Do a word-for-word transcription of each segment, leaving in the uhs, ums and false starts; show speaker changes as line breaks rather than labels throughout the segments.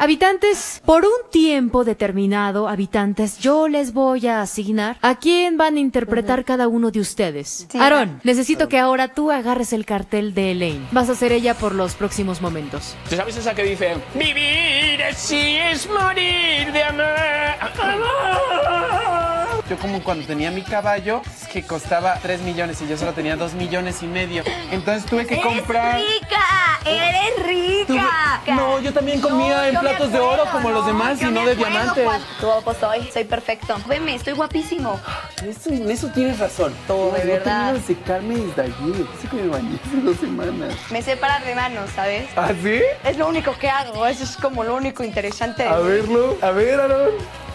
Habitantes, por un tiempo determinado, habitantes, yo les voy a asignar a quién van a interpretar uh-huh. cada uno de ustedes. Sí, Aarón, necesito que ahora tú agarres el cartel de Elaine. Vas a ser ella por los próximos momentos.
¿Tú sabes esa que dice? Vivir así es morir de amor.
Yo como cuando tenía mi caballo, que costaba tres millones y yo solo tenía dos millones y medio. Entonces tuve que comprar...
¡Eres rica! ¡Eres rica!
Tuve... No, yo también comía no, en platos acuerdo, de oro como no, los demás y no de diamantes.
Tú guapo soy, soy perfecto. Veme, estoy guapísimo.
Eso, en eso tienes razón.
Todo, de verdad.
No de secarme desde ayer. Así que me bañé hace dos semanas.
Me sé parar de manos, ¿sabes?
¿Ah, sí?
Es lo único que hago. Eso es como lo único interesante.
A verlo. A ver, Aarón.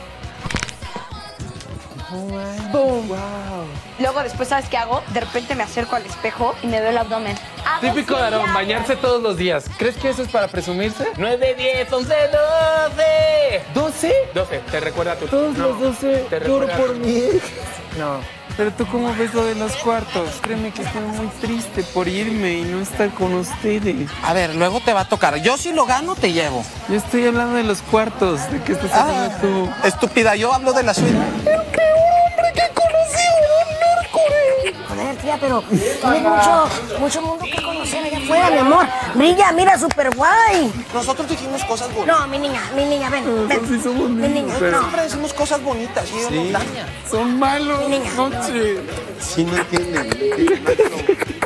Oh,
¡Boom!
¡Wow!
Luego después, ¿sabes qué hago? De repente me acerco al espejo y me veo el abdomen.
Típico de Aarón, bañarse todos los días. ¿Crees que eso es para presumirse?
nueve, diez, once, doce.
¿doce?
doce, te recuerda a tu...
Todos no, los doce. Lloro por
tu...
mi ex.
No.
Pero tú, ¿cómo ves lo de los cuartos? Créeme que estoy muy triste por irme y no estar con ustedes.
A ver, luego te va a tocar. Yo si lo gano, te llevo.
Yo estoy hablando de los cuartos. ¿De qué estás hablando
ah,
tú?
Estúpida, yo hablo de la suite.
¡El qué hombre que conocí a Mercury!
Joder, tía, pero tienes mucho, mucho mundo que conocer allá afuera, mi amor. Brilla, mira, súper guay.
Nosotros dijimos cosas bonitas.
No, mi niña, mi niña, ven, ven.
Sí somos
mi niña,
pero...
no.
Siempre decimos cosas bonitas y ellos
sí.
nos dañan.
Son malos.
Mi niña.
Noche.
Sí, no entienden.